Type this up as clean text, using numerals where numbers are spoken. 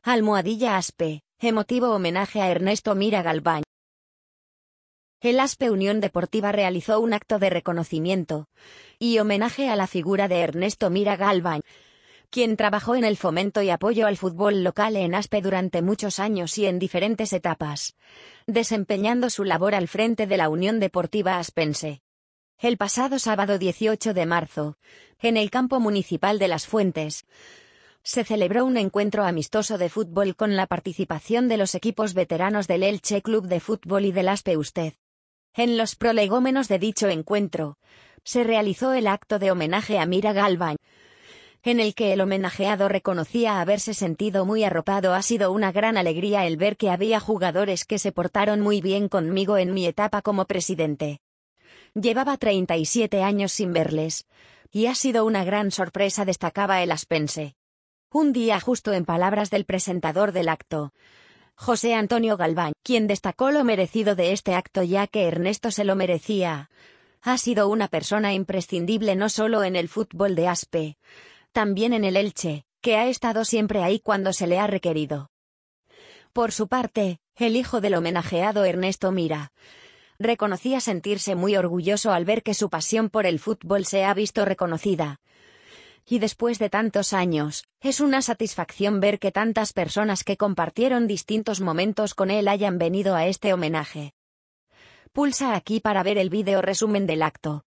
Aspe, emotivo homenaje a Ernesto Mira Galván. El Aspe Unión Deportiva realizó un acto de reconocimiento y homenaje a la figura de Ernesto Mira Galván, quien trabajó en el fomento y apoyo al fútbol local en Aspe durante muchos años y en diferentes etapas, desempeñando su labor al frente de la Unión Deportiva Aspense. El pasado sábado 18 de marzo, en el campo municipal de Las Fuentes, se celebró un encuentro amistoso de fútbol con la participación de los equipos veteranos del Elche Club de Fútbol y del Aspe Usted. En los prolegómenos de dicho encuentro, se realizó el acto de homenaje a Mira Galván, en el que el homenajeado reconocía haberse sentido muy arropado. Ha sido una gran alegría el ver que había jugadores que se portaron muy bien conmigo en mi etapa como presidente. Llevaba 37 años sin verles, y ha sido una gran sorpresa, destacaba el aspense. Un día justo, en palabras del presentador del acto, José Antonio Galván, quien destacó lo merecido de este acto ya que Ernesto se lo merecía. Ha sido una persona imprescindible no solo en el fútbol de Aspe, también en el Elche, que ha estado siempre ahí cuando se le ha requerido. Por su parte, el hijo del homenajeado Ernesto Mira reconocía sentirse muy orgulloso al ver que su pasión por el fútbol se ha visto reconocida. Y después de tantos años, es una satisfacción ver que tantas personas que compartieron distintos momentos con él hayan venido a este homenaje. Pulsa aquí para ver el vídeo resumen del acto.